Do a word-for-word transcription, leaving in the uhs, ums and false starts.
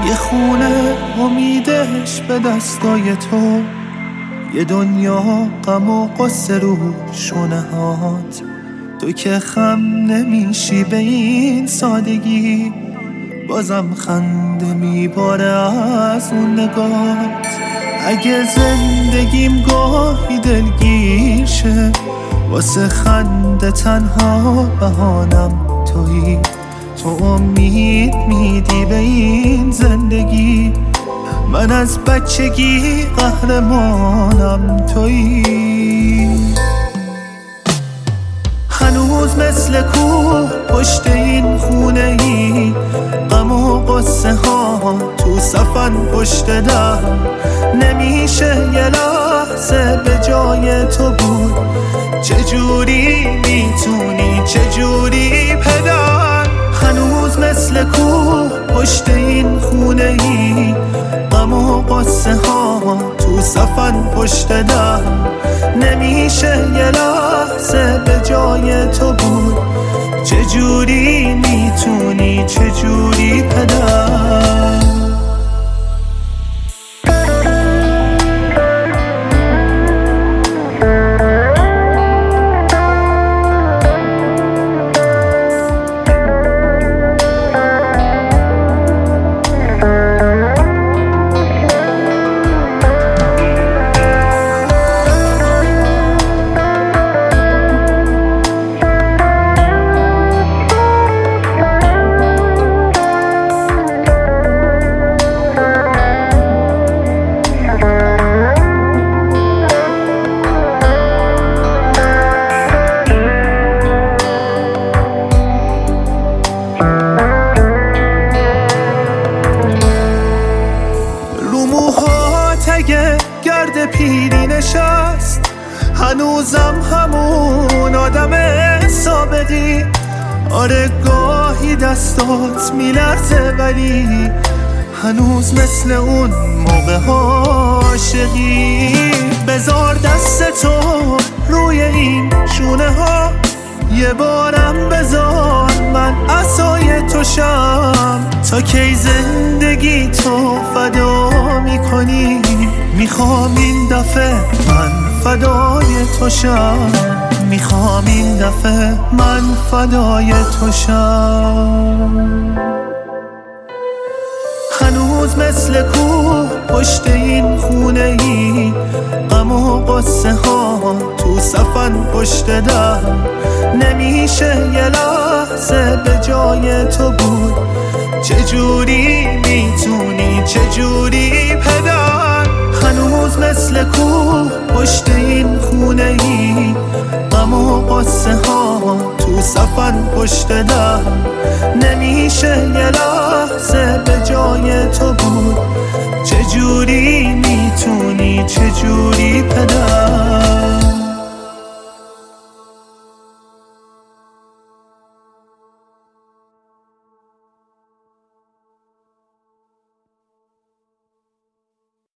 یه خونه امیدش به دستای تو، یه دنیا غم و قصه رو شونه هات. تو که خم نمیشی به این سادگی، بازم خنده میباره از اون نگات. اگه زندگیم گاهی دلگیر شه، واسه خنده تنها بهانم تویی. تو امید میدی به این زندگی، من از بچگی قهرمانم تویی. هنوز مثل کوه پشت این خونه ای، غم و قصه ها تو صفن پشت در. نمیشه یه لحظه به جای تو بود، چجوری میتونی چجوری پدر. هنوز مثل کوه پشت این خونه ای، غم و قصه ها تو صفن پشت در. نمیشه یه لحظه به جای تو بود، چجوری میتونی چجوری پدر. اگه گرد پیری نشست، هنوزم همون آدم سابقی. آره گاهی دستات میلرزه ولی هنوز مثل اون موقع عاشقی. بذار دست تو روی این شونه ها، یه بارم بذار من عصای تو شم. تا کی زندگی تو فدا میکنی، میخوام این دفعه من فدای تو شم. میخوام این دفعه من فدای تو شم. هنوز مثل کوه پشت این خونه ای، غم و قصه ها تو صفن پشت در. نمیشه یه لحظه به جای تو بود، چجوری میتونی چجوری پدر. هنوز مثل کوه پشت این خونه ای، غم و قصه ها تو صفن پشت در. نمیشه یه لحظه به جای تو بود، چجوری میتونی چجوری پدر.